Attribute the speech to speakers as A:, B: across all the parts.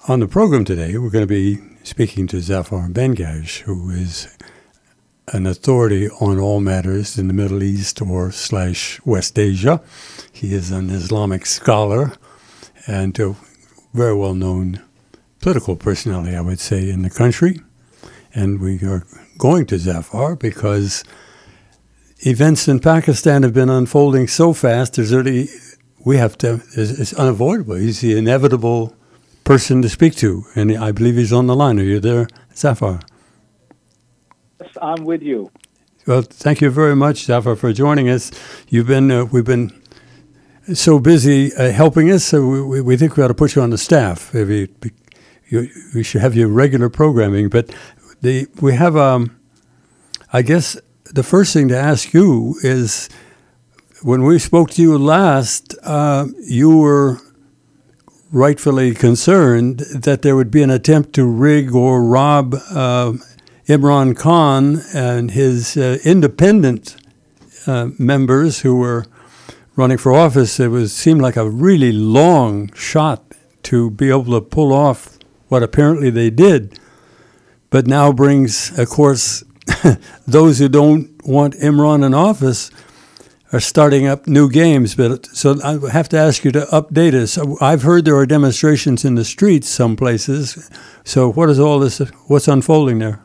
A: On the program today, we're going to be speaking to Zafar Bengash, who is an authority on all matters in the Middle East or / West Asia. He is an Islamic scholar and a very well-known political personality, I would say, in the country. And we are going to Zafar because events in Pakistan have been unfolding so fast, it's unavoidable. He's the inevitable person to speak to, and I believe he's on the line. Are you there, Zafar?
B: Yes, I'm with you.
A: Well, thank you very much, Zafar, for joining us. We've been so busy helping us, so we think we ought to put you on the staff. We should have your regular programming, but we have, I guess, the first thing to ask you is, when we spoke to you last, you were rightfully concerned that there would be an attempt to rig or rob Imran Khan and his independent members who were running for office. It seemed like a really long shot to be able to pull off what apparently they did, but now brings, of course, those who don't want Imran in office are starting up new games. So I have to ask you to update us. I've heard there are demonstrations in the streets some places. So what is all this? What's unfolding there?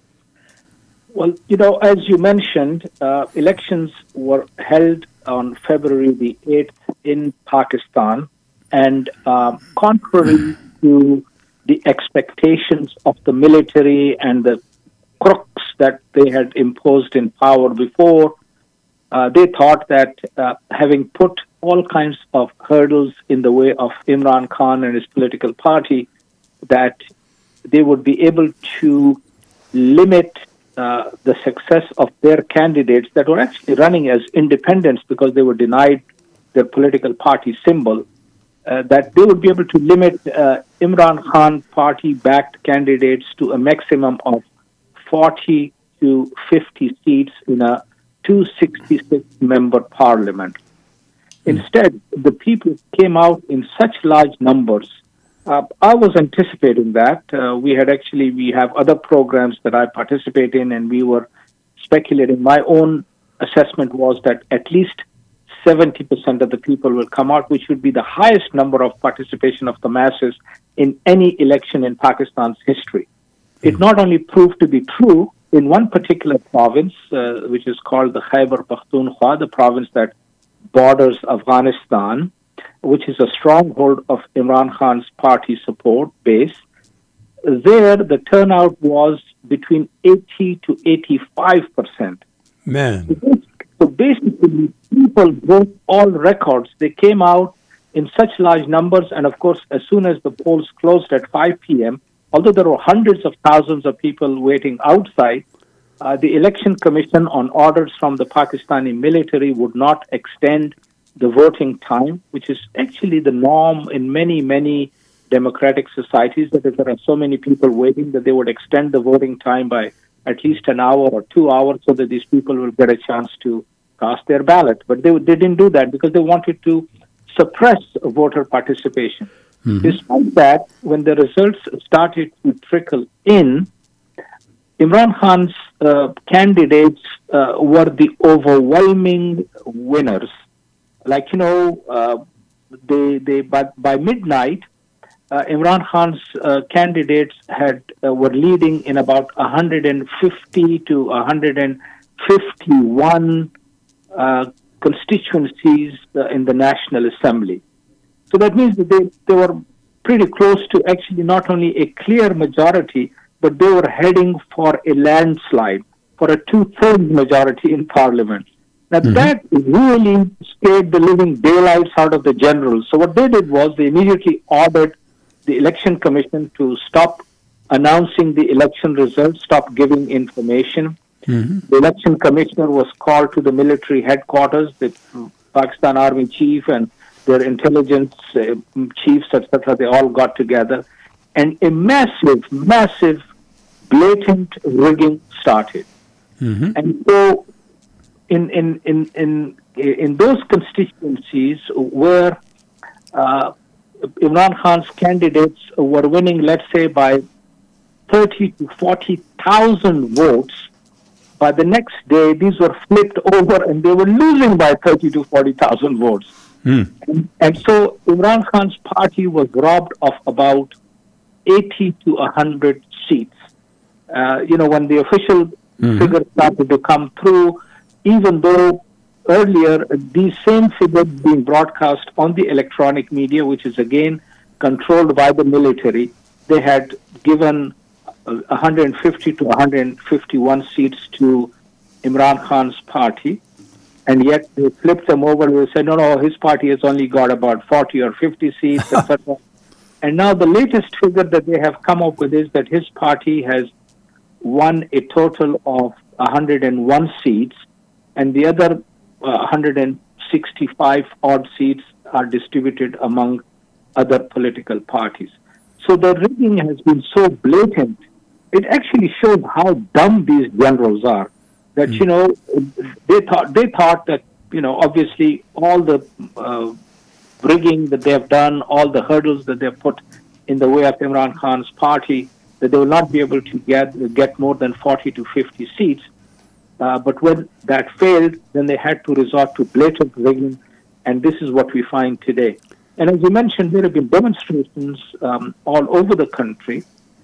B: Well, as you mentioned, elections were held on February the 8th in Pakistan. And contrary to the expectations of the military and the crooks that they had imposed in power before, they thought that having put all kinds of hurdles in the way of Imran Khan and his political party, that they would be able to limit the success of their candidates that were actually running as independents because they were denied their political party symbol, that they would be able to limit Imran Khan party-backed candidates to a maximum of 40 to 50 seats in a 266-member parliament. Instead, the people came out in such large numbers. I was anticipating that. We have other programs that I participate in, and we were speculating. My own assessment was that at least 70% of the people will come out, which would be the highest number of participation of the masses in any election in Pakistan's history. It not only proved to be true, in one particular province, which is called the Khyber Pakhtunkhwa, the province that borders Afghanistan, which is a stronghold of Imran Khan's party support base, there the turnout was between 80 to 85%.
A: Man.
B: So basically, people broke all records. They came out in such large numbers, and of course, as soon as the polls closed at 5 p.m., although there were hundreds of thousands of people waiting outside, the Election Commission, on orders from the Pakistani military, would not extend the voting time, which is actually the norm in many, many democratic societies, that if there are so many people waiting, that they would extend the voting time by at least an hour or 2 hours so that these people will get a chance to cast their ballot. But they didn't do that because they wanted to suppress voter participation. Mm-hmm. Despite that, when the results started to trickle in, Imran Khan's candidates were the overwhelming winners. By midnight, Imran Khan's candidates were leading in about 150 to 151 constituencies in the National Assembly. So that means that they were pretty close to actually not only a clear majority, but they were heading for a landslide, for a 2/3 majority in Parliament. Now, that really scared the living daylights out of the generals. So what they did was they immediately ordered the Election Commission to stop announcing the election results, stop giving information. Mm-hmm. The Election Commissioner was called to the military headquarters, the Pakistan Army Chief and their intelligence chiefs, etc., they all got together. And a massive, blatant rigging started. Mm-hmm. And so in those constituencies where Imran Khan's candidates were winning, let's say, by 30 to 40,000 votes, by the next day, these were flipped over and they were losing by 30 to 40,000 votes. And so Imran Khan's party was robbed of about 80 to 100 seats. When the official figures started to come through, even though earlier these same figures being broadcast on the electronic media, which is again controlled by the military, they had given 150 to 151 seats to Imran Khan's party, and yet they flipped them over. They said, no, his party has only got about 40 or 50 seats, etc. And now the latest figure that they have come up with is that his party has won a total of 101 seats, and the other 165 odd seats are distributed among other political parties. So the rigging has been so blatant, it actually shows how dumb these generals are. That, they thought that, obviously all the rigging that they have done, all the hurdles that they have put in the way of Imran Khan's party, that they will not be able to get more than 40 to 50 seats. But when that failed, then they had to resort to blatant rigging, and this is what we find today. And as you mentioned, there have been demonstrations all over the country.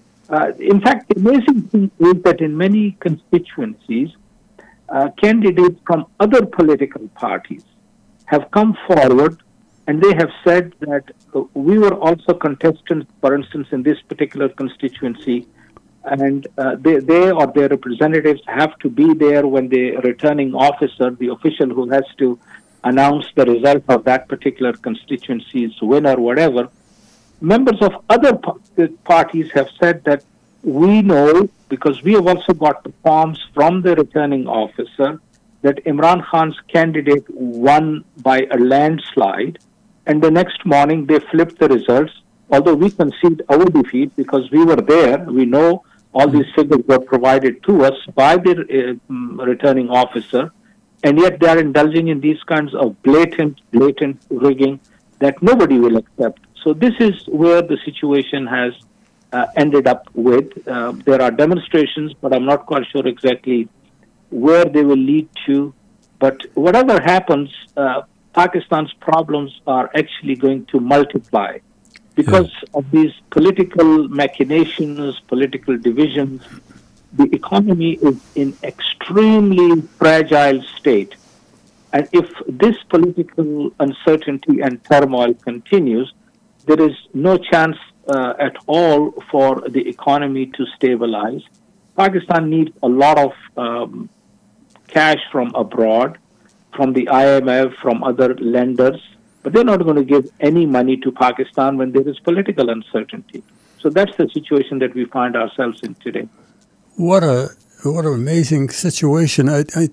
B: In fact, the amazing thing is that in many constituencies, candidates from other political parties have come forward and they have said that we were also contestants, for instance, in this particular constituency, and they or their representatives have to be there when the returning officer, the official who has to announce the result of that particular constituency's win or whatever. Members of other parties have said that we know, because we have also got the forms from the returning officer, that Imran Khan's candidate won by a landslide, and the next morning they flipped the results. Although we concede our defeat because we were there, we know all these figures were provided to us by the returning officer, and yet they are indulging in these kinds of blatant rigging that nobody will accept. So this is where the situation has ended up with. There are demonstrations, but I'm not quite sure exactly where they will lead to. But whatever happens, Pakistan's problems are actually going to multiply because of these political machinations, political divisions. The economy is in extremely fragile state. And if this political uncertainty and turmoil continues, there is no chance at all for the economy to stabilize. Pakistan needs a lot of cash from abroad, from the IMF, from other lenders, but they're not going to give any money to Pakistan when there is political uncertainty. So that's the situation that we find ourselves in today.
A: What an amazing situation!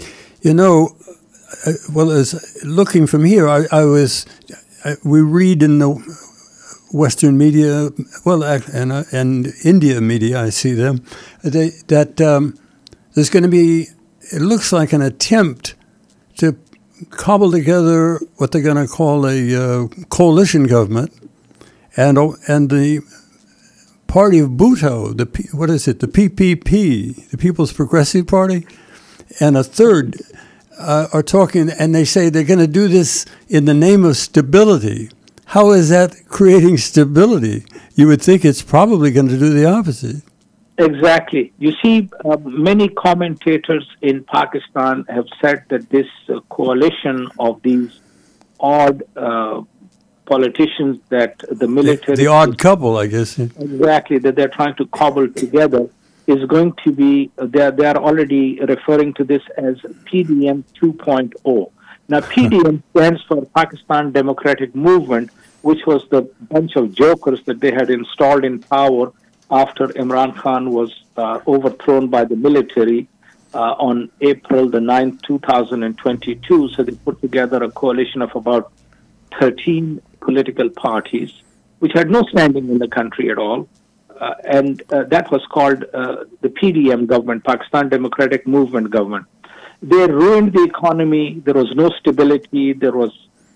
A: Well, as looking from here, we read in the Western media, and India media, I see them, that there's going to be, it looks like an attempt to cobble together what they're going to call a coalition government, and the party of Bhutto, the PPP, the People's Progressive Party, and a third are talking, and they say they're going to do this in the name of stability. How is that creating stability? You would think it's probably going to do the opposite.
B: Exactly. You see, many commentators in Pakistan have said that this coalition of these odd politicians that the military...
A: The odd couple, I guess.
B: Exactly, that they're trying to cobble together is going to be... They are already referring to this as PDM 2.0. Now, PDM stands for Pakistan Democratic Movement, which was the bunch of jokers that they had installed in power after Imran Khan was overthrown by the military on April the 9th, 2022. So they put together a coalition of about 13 political parties, which had no standing in the country at all. And that was called the PDM government, Pakistan Democratic Movement government. They ruined the economy. There was no stability. There was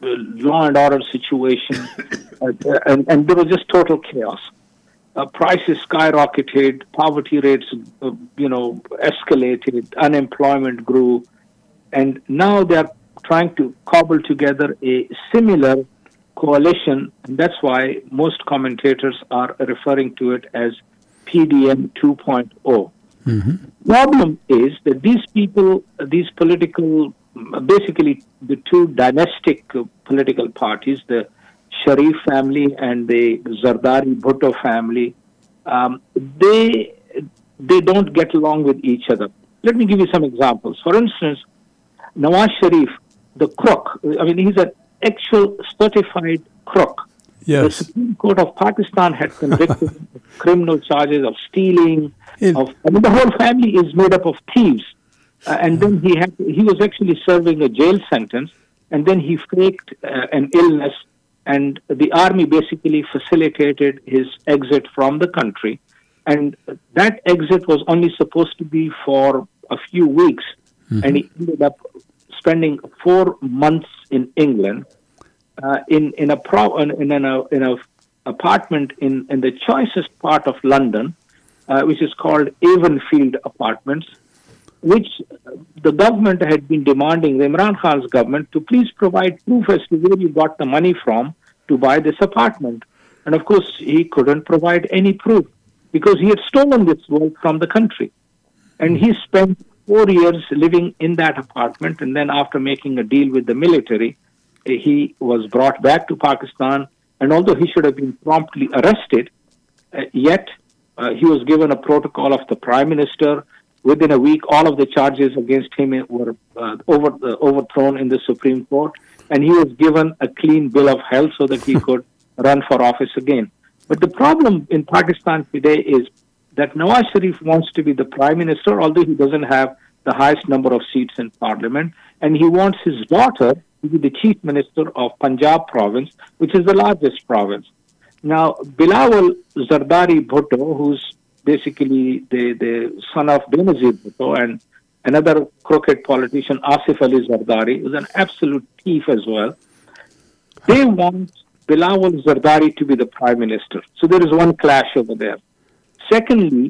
B: law and order situation, and there was just total chaos. Prices skyrocketed, poverty rates, escalated, unemployment grew, and now they are trying to cobble together a similar coalition, and that's why most commentators are referring to it as PDM 2.0. Problem is that these people, these political, basically the two dynastic political parties, the Sharif family and the Zardari Bhutto family, they don't get along with each other. Let me give you some examples. For instance, Nawaz Sharif, the crook, he's an actual certified crook.
A: Yes.
B: The Supreme Court of Pakistan had convicted him of criminal charges of stealing. The whole family is made up of thieves. And then he was actually serving a jail sentence, and then he faked an illness, and the army basically facilitated his exit from the country. And that exit was only supposed to be for a few weeks, and he ended up spending 4 months in England, in an apartment in the choicest part of London, which is called Avonfield Apartments, which the government had been demanding, the Imran Khan's government, to please provide proof as to where you got the money from to buy this apartment. And of course, he couldn't provide any proof because he had stolen this wealth from the country. And he spent 4 years living in that apartment, and then after making a deal with the military, he was brought back to Pakistan, and although he should have been promptly arrested, yet he was given a protocol of the Prime Minister. Within a week, all of the charges against him were overthrown in the Supreme Court, and he was given a clean bill of health so that he could run for office again. But the problem in Pakistan today is that Nawaz Sharif wants to be the Prime Minister, although he doesn't have the highest number of seats in Parliament, and he wants his daughter to be the Chief Minister of Punjab province, which is the largest province. Now, Bilawal Zardari Bhutto, who's basically the son of Benazir Bhutto, and another crooked politician, Asif Ali Zardari, who's an absolute thief as well, they want Bilawal Zardari to be the Prime Minister. So there is one clash over there. Secondly,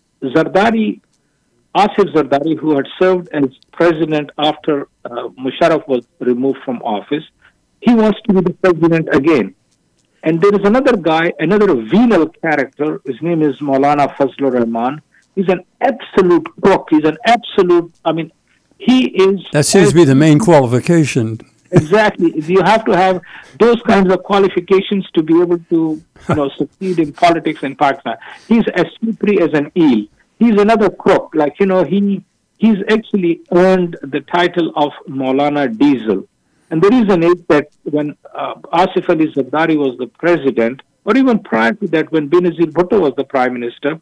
B: Asif Zardari, who had served as president after Musharraf was removed from office, he wants to be the president again. And there is another guy, another venal character. His name is Maulana Fazlur Rahman. He's an absolute crook. He's an absolute, he is...
A: That seems to be the main qualification.
B: Exactly. You have to have those kinds of qualifications to be able to, succeed in politics in Pakistan. He's as slippery as an eel. He's another crook. He's actually earned the title of Maulana Diesel. And the reason is that when Asif Ali Zardari was the president, or even prior to that, when Benazir Bhutto was the prime minister,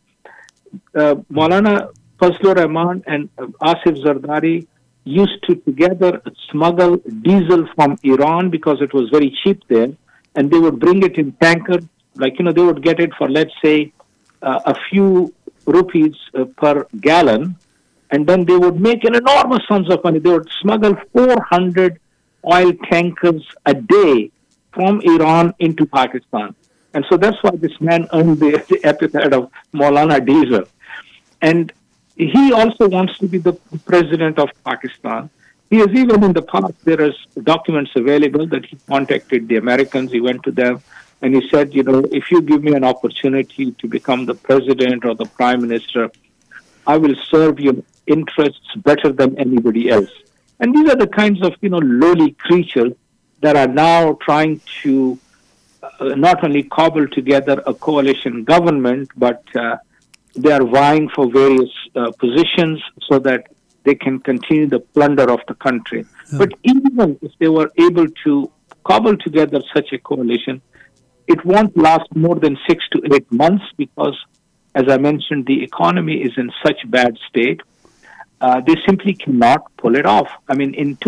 B: Maulana Fazlur Rahman and Asif Zardari used to together smuggle diesel from Iran because it was very cheap there, and they would bring it in tankers. They would get it for, let's say, a few rupees per gallon, and then they would make an enormous sums of money. They would smuggle 400 oil tankers a day from Iran into Pakistan. And so that's why this man earned the epithet of Maulana Diesel. And he also wants to be the president of Pakistan. He has even in the past, there is documents available that he contacted the Americans. He went to them and he said, if you give me an opportunity to become the president or the prime minister, I will serve your interests better than anybody else. And these are the kinds of, lowly creatures that are now trying to not only cobble together a coalition government, but they are vying for various positions so that they can continue the plunder of the country. Yeah. But even if they were able to cobble together such a coalition, it won't last more than 6 to 8 months because, as I mentioned, the economy is in such bad state. They simply cannot pull it off. In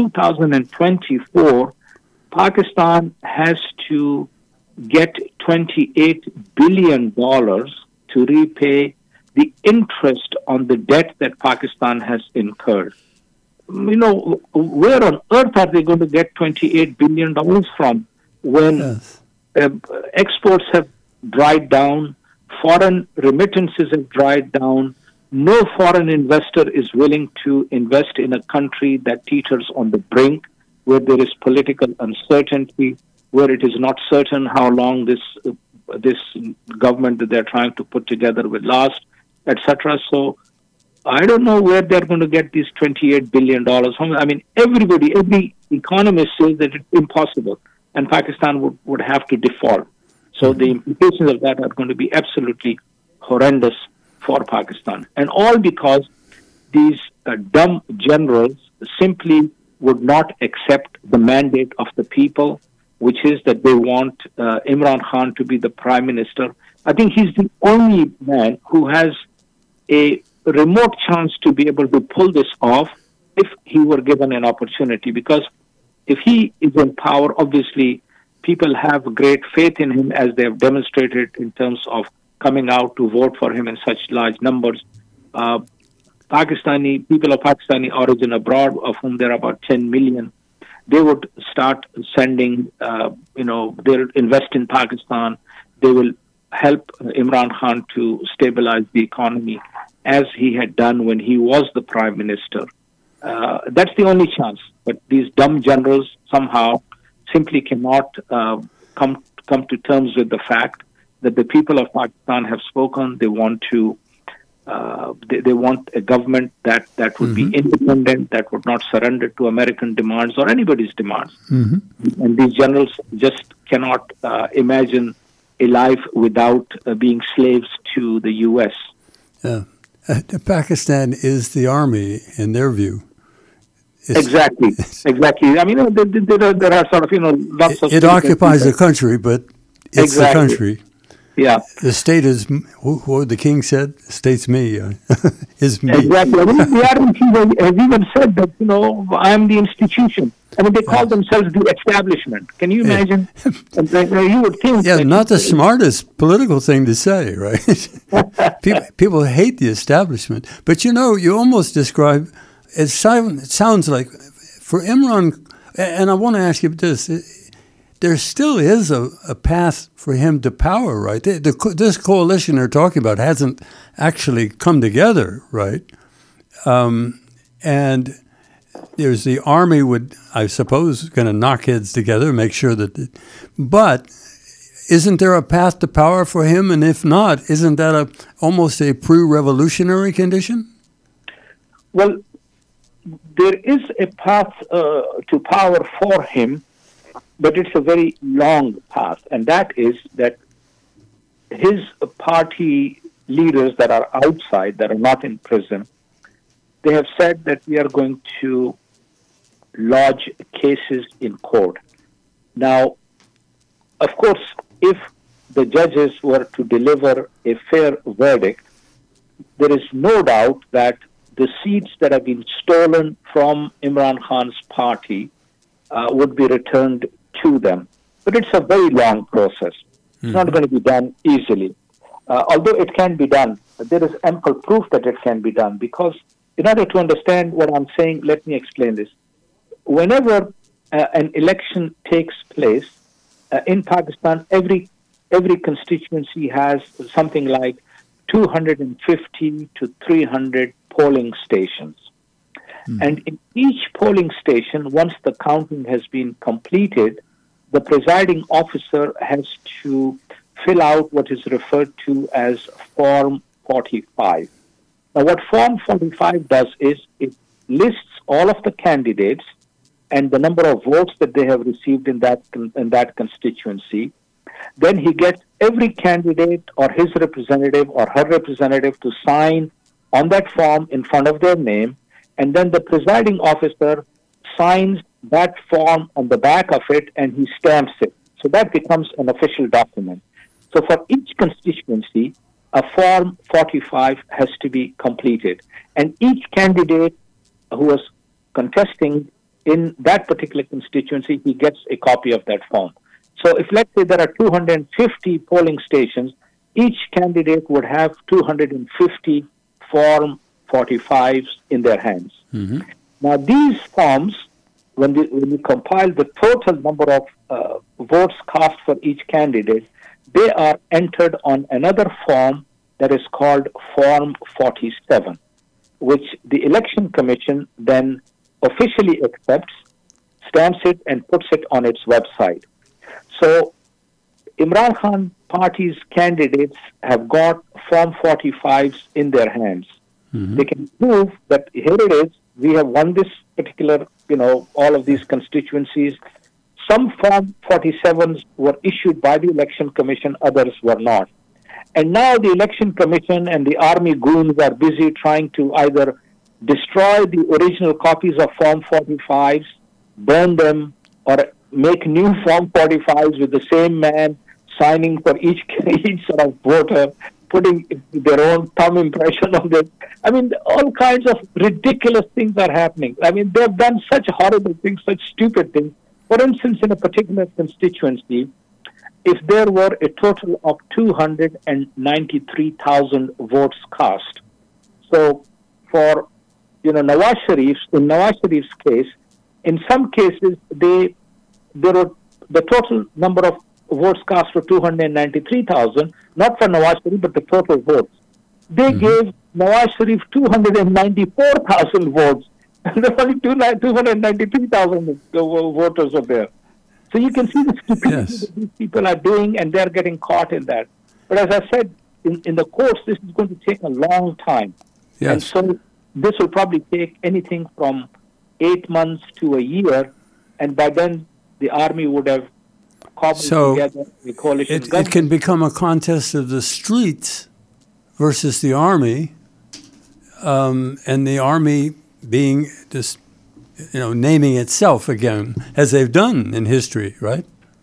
B: 2024, Pakistan has to get $28 billion to repay the interest on the debt that Pakistan has incurred. where on earth are they going to get $28 billion from when
A: Yes.
B: exports have dried down, foreign remittances have dried down, no foreign investor is willing to invest in a country that teeters on the brink, where there is political uncertainty, where it is not certain how long this government that they're trying to put together will last, etc. So I don't know where they're going to get these $28 billion. I mean, every economist says that it's impossible, and Pakistan would have to default. So the implications of that are going to be absolutely horrendous for Pakistan. And all because these dumb generals simply would not accept the mandate of the people, which is that they want Imran Khan to be the prime minister. I think he's the only man who has a remote chance to be able to pull this off if he were given an opportunity. Because if he is in power, obviously people have great faith in him, as they have demonstrated in terms of coming out to vote for him in such large numbers. People of Pakistani origin abroad, of whom there are about 10 million, they would start sending, they'll invest in Pakistan. They will help Imran Khan to stabilize the economy, as he had done when he was the prime minister. That's the only chance. But these dumb generals somehow simply cannot come to terms with the fact that the people of Pakistan have spoken. They want to. They want a government that would be independent, that would not surrender to American demands or anybody's demands. And these generals just cannot imagine a life without being slaves to the U.S.
A: Yeah. Pakistan is the army, in their view.
B: Exactly. I mean, there are sort of, lots of...
A: It occupies the country, but it's the country.
B: Yeah.
A: The state is, what the king said, the state's me, is me.
B: Exactly. I mean, the army chief has even said that, I am the institution. I mean, they call themselves the establishment. Can you imagine? You would think...
A: Yeah, not the smartest political thing to say, right? People hate the establishment. But, you almost describe... It sounds like, for Imran... And I want to ask you this... There still is a path for him to power, right? This coalition they're talking about hasn't actually come together, right? And there's the army I suppose, going to knock heads together, make sure that... But isn't there a path to power for him? And if not, isn't that almost a pre-revolutionary condition?
B: Well, there is a path to power for him, but it's a very long path, and that is that his party leaders that are outside, that are not in prison, they have said that we are going to lodge cases in court. Now, of course, if the judges were to deliver a fair verdict, there is no doubt that the seats that have been stolen from Imran Khan's party would be returned to them. But it's a very long process. It's not going to be done easily. Although it can be done, there is ample proof that it can be done, because in order to understand what I'm saying, let me explain this. Whenever an election takes place in Pakistan, every constituency has something like 250 to 300 polling stations. And in each polling station, once the counting has been completed, the presiding officer has to fill out what is referred to as Form 45. Now, what Form 45 does is it lists all of the candidates and the number of votes that they have received in that constituency. Then he gets every candidate or his representative or her representative to sign on that form in front of their name, and then the presiding officer signs that form on the back of it and he stamps it. So that becomes an official document. So for each constituency, a Form 45 has to be completed. And each candidate who was contesting in that particular constituency, he gets a copy of that form. So if, let's say, there are 250 polling stations, each candidate would have 250 Form 45s in their hands. Now, these forms, when you compile the total number of votes cast for each candidate, they are entered on another form that is called Form 47, which the Election Commission then officially accepts, stamps it, and puts it on its website. So Imran Khan party's candidates have got Form 45s in their hands. Mm-hmm. They can prove that here it is, we have won this particular, all of these constituencies. Some Form 47s were issued by the Election Commission, others were not. And now the Election Commission and the army goons are busy trying to either destroy the original copies of Form 45s, burn them, or make new Form 45s with the same man signing for each sort of voter, putting their own thumb impression on it. I mean, all kinds of ridiculous things are happening. I mean, they've done such horrible things, such stupid things. For instance, in a particular constituency, if there were a total of 293,000 votes cast, so for Nawaz Sharif's case, in some cases there were the total number of votes cast for 293,000, not for Nawaz Sharif, but the total votes. They gave Nawaz Sharif 294,000 votes, and there were only 293,000 voters were there. So you can see the stupidity that these people are doing, and they're getting caught in that. But as I said, in the courts, this is going to take a long time. Yes. And so this will probably take anything from 8 months to a year, and by then the army would have cobbled together the coalition government.
A: It can become a contest of the streets versus the army, and the army being just, naming itself again, as they've done in history, right?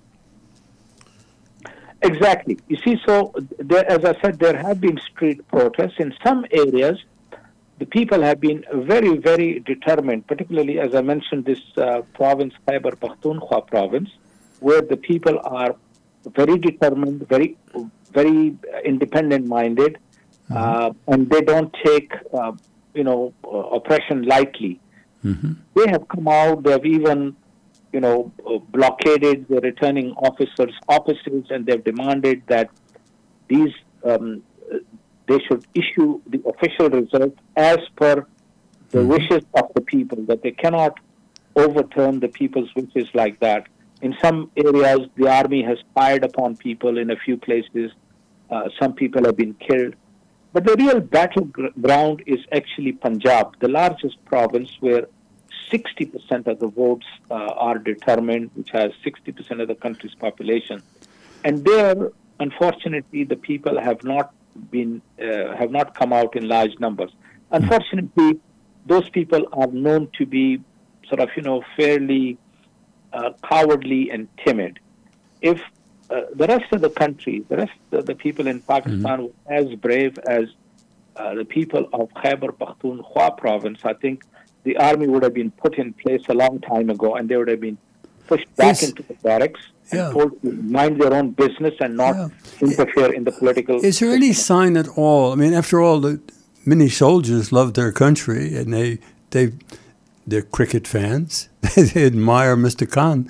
B: Exactly. You see, so as I said, there have been street protests. In some areas, the people have been very, very determined, particularly, as I mentioned, this province, Khyber Pakhtunkhwa province, where the people are very determined, very, very independent-minded, and they don't take, oppression lightly. Mm-hmm. They have come out, they have even, blockaded the returning officers' offices, and they've demanded that these they should issue the official result as per the wishes of the people, that they cannot overturn the people's wishes like that. In some areas, the army has fired upon people. In a few places, some people have been killed. But the real battleground is actually Punjab, the largest province where 60% of the votes are determined, which has 60% of the country's population. And there, unfortunately, the people have not come out in large numbers. Unfortunately, those people are known to be sort of, fairly cowardly and timid. If the rest of the country, the rest of the people in Pakistan were as brave as the people of Khyber Pakhtunkhwa province, I think the army would have been put in place a long time ago, and they would have been pushed back into the barracks and told to mind their own business and not interfere in the political
A: Is there any sign at all? I mean, after all, many soldiers love their country, and they're cricket fans. They admire Mr. Khan.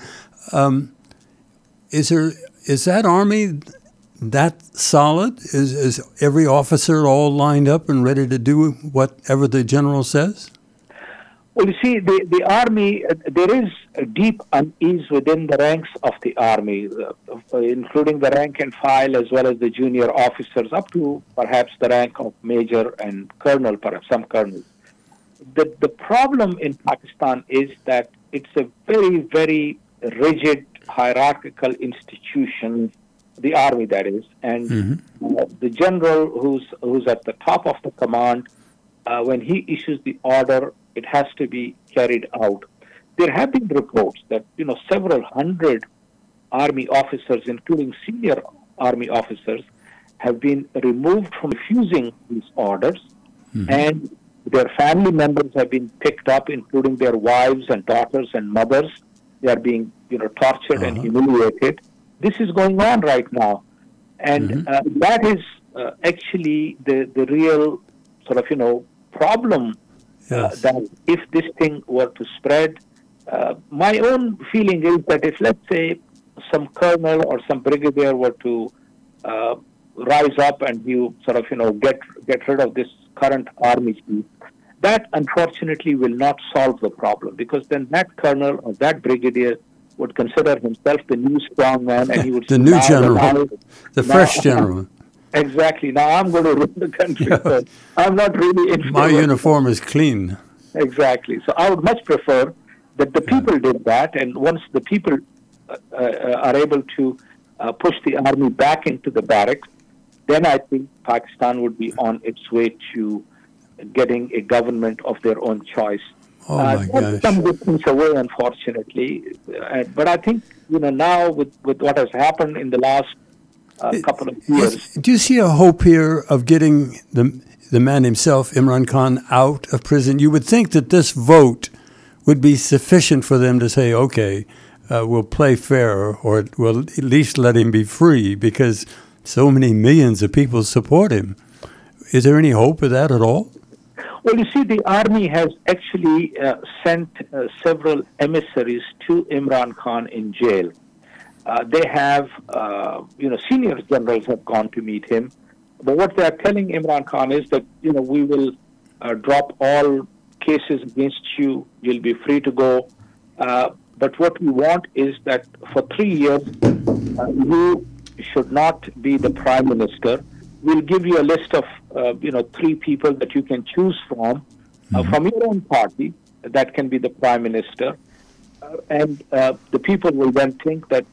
A: Is that army that solid? Is every officer all lined up and ready to do whatever the general says?
B: Well, you see, the army, there is a deep unease within the ranks of the army, including the rank and file as well as the junior officers, up to perhaps the rank of major and colonel, perhaps some colonels. The problem in Pakistan is that it's a very, very rigid, hierarchical institution, the army that is, and the general who's at the top of the command, when he issues the order, it has to be carried out. There have been reports that, several hundred army officers, including senior army officers, have been removed from refusing these orders, and their family members have been picked up, including their wives and daughters and mothers. They are being, tortured and humiliated. This is going on right now. And that is actually the real sort of, problem
A: Yes.
B: that if this thing were to spread, my own feeling is that if, let's say, some colonel or some brigadier were to rise up and you sort of, get rid of this current army chief, that unfortunately will not solve the problem, because then that colonel or that brigadier would consider himself the new strong man, and he would
A: The
B: say,
A: new
B: "Now,
A: general, the fresh general.
B: Exactly. Now I'm going to run the country. So I'm not really in
A: My
B: favor.
A: uniform is clean.
B: Exactly. So I would much prefer that the people did that, and once the people are able to push the army back into the barracks, then I think Pakistan would be on its way to getting a government of their own choice.
A: Oh my
B: That's
A: gosh.
B: some distance away, unfortunately. But I think now with what has happened in the last couple of years.
A: Do you see a hope here of getting the man himself, Imran Khan, out of prison? You would think that this vote would be sufficient for them to say, okay, we'll play fair, or we'll at least let him be free, because so many millions of people support him. Is there any hope of that at all?
B: Well, you see, the army has actually sent several emissaries to Imran Khan in jail. They have, senior generals have gone to meet him. But what they are telling Imran Khan is that, we will drop all cases against you. You'll be free to go. But what we want is that for 3 years, you should not be the prime minister. We'll give you a list of, 3 people that you can choose from your own party that can be the prime minister. And the people will then think that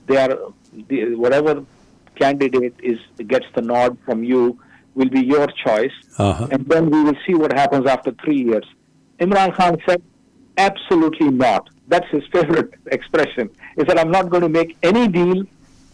B: whatever candidate gets the nod from you will be your choice.
A: Uh-huh.
B: And then we will see what happens after 3 years. Imran Khan said, absolutely not. That's his favorite expression. He said, I'm not going to make any deal.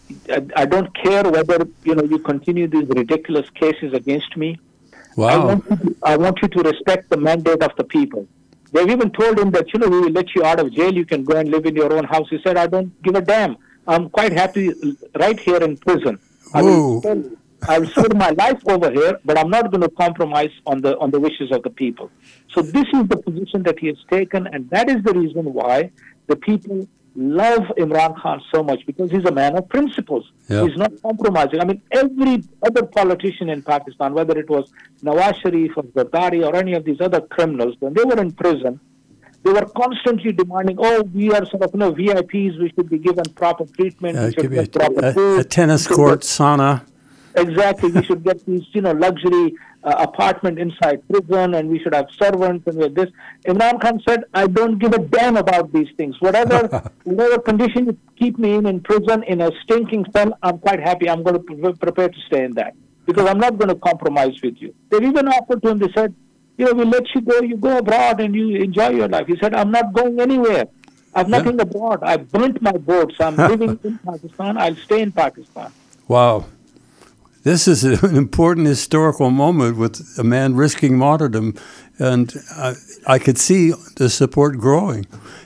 B: I don't care whether you continue these ridiculous cases against me.
A: Wow.
B: I want you to respect the mandate of the people. They've even told him that we will let you out of jail. You can go and live in your own house. He said, I don't give a damn. I'm quite happy right here in prison. I will serve my life over here, but I'm not going to compromise on the wishes of the people. So this is the position that he has taken, and that is the reason why the people love Imran Khan so much, because he's a man of principles.
A: Yeah.
B: He's not compromising. I mean, every other politician in Pakistan, whether it was Nawaz Sharif or Zardari or any of these other criminals, when they were in prison, they were constantly demanding, we are sort of VIPs, we should be given proper treatment, we should
A: Give me
B: get proper food.
A: a tennis court, sauna.
B: Exactly, we should get these, luxury apartment inside prison, and we should have servants and with this. Imran Khan said, I don't give a damn about these things. Whatever condition you keep me in prison, in a stinking cell, I'm quite happy. I'm going to prepare to stay in that, because I'm not going to compromise with you. They even offered to him, they said, we'll let you go abroad and you enjoy your life. He said, I'm not going anywhere. I have nothing abroad. I burnt my boats. I'm living in Pakistan. I'll stay in Pakistan.
A: Wow. This is an important historical moment with a man risking martyrdom, and I could see the support growing.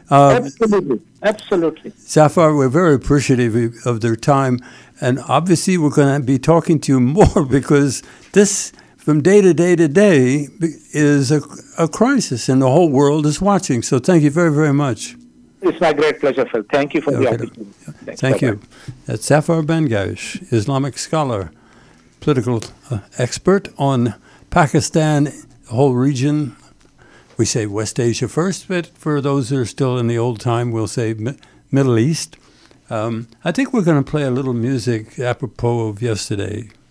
B: Absolutely.
A: Zafar, we're very appreciative of their time, and obviously we're going to be talking to you more, because this, from day to day to day, is a crisis, and the whole world is watching. So thank you very, very much.
B: It's my great pleasure, Phil. Thank you for the opportunity.
A: Thank you. That's Zafar Bangaush, Islamic scholar, political expert on Pakistan, the whole region. We say West Asia first, but for those who are still in the old time, we'll say Middle East. I think we're going to play a little music apropos of yesterday.